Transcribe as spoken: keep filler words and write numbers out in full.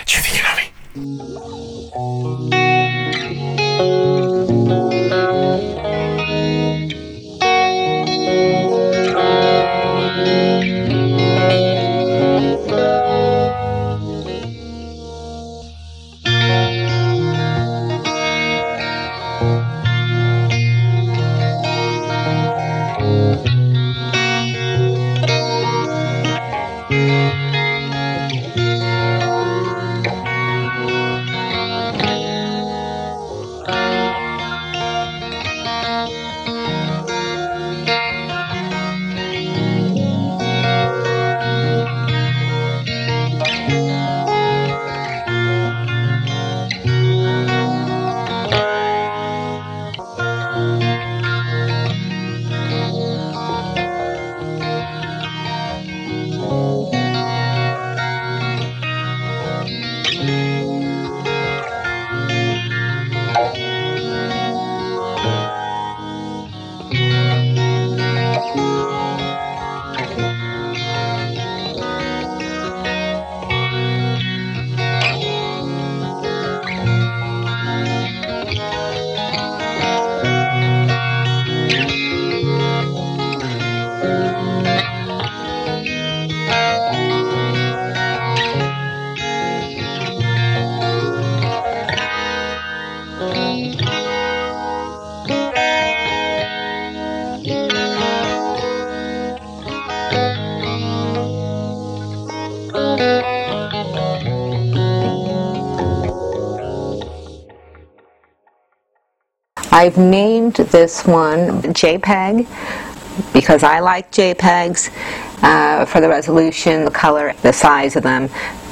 What you thinking of me? I've named this one JPEG because I like JPEGs uh, for the resolution, the color, the size of them.